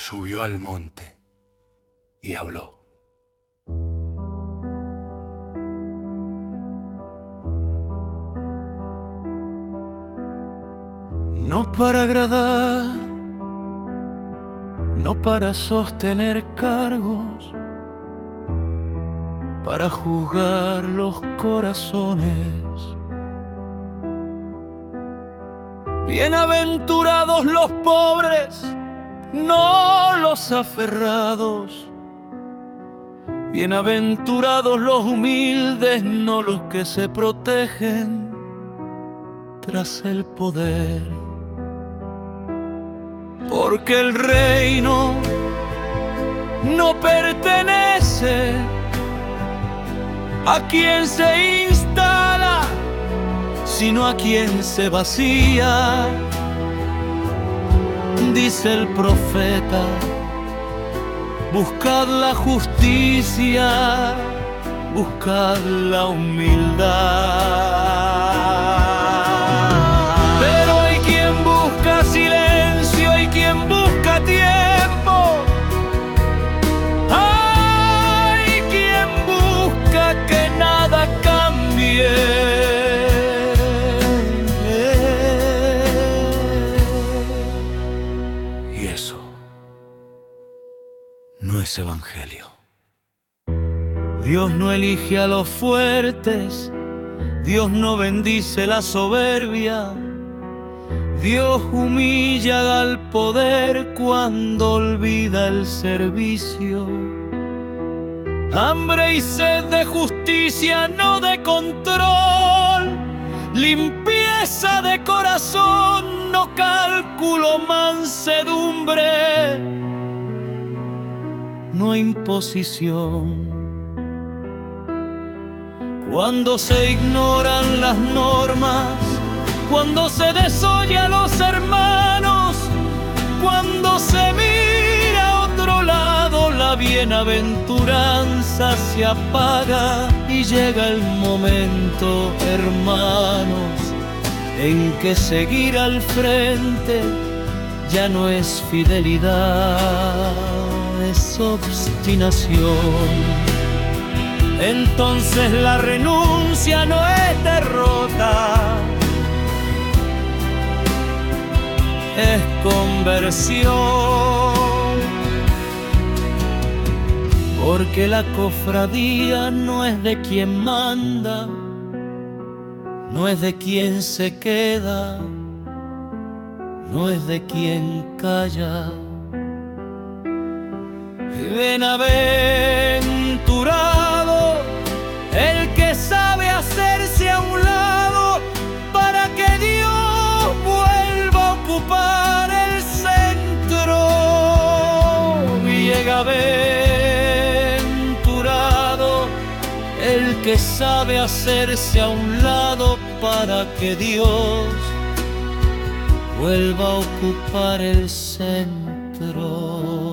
subió al monte y habló. No para agradar, no para sostener cargos, para juzgar los corazones. Bienaventurados los pobres, no los aferrados. Bienaventurados los humildes, no los que se protegen tras el poder. Porque el reino no pertenece a quien se instala, sino a quien se vacía. Dice el profeta: buscad la justicia, buscad la humildad. Pero hay quien busca silencio, hay quien busca tiempo, hay quien busca que nada cambie. Y eso no es evangelio. Dios no elige a los fuertes, Dios no bendice la soberbia, Dios humilla al poder cuando olvida el servicio. Hambre y sed de justicia, no de control, limpieza de corazón, no cálculo, mansedumbre, no imposición. Cuando se ignoran las normas, cuando se desoye a los hermanos, cuando se mira a otro lado, la bienaventuranza se apaga y llega el momento, hermanos, en que seguir al frente ya no es fidelidad, es obstinación. Entonces la renuncia no es derrota, es conversión. Porque la cofradía no es de quien manda, no es de quien se queda, no es de quien calla. Bienaventurado el que sabe hacerse a un lado para que Dios vuelva a ocupar el centro. Bienaventurado el que sabe hacerse a un lado para que Dios vuelva a ocupar el centro.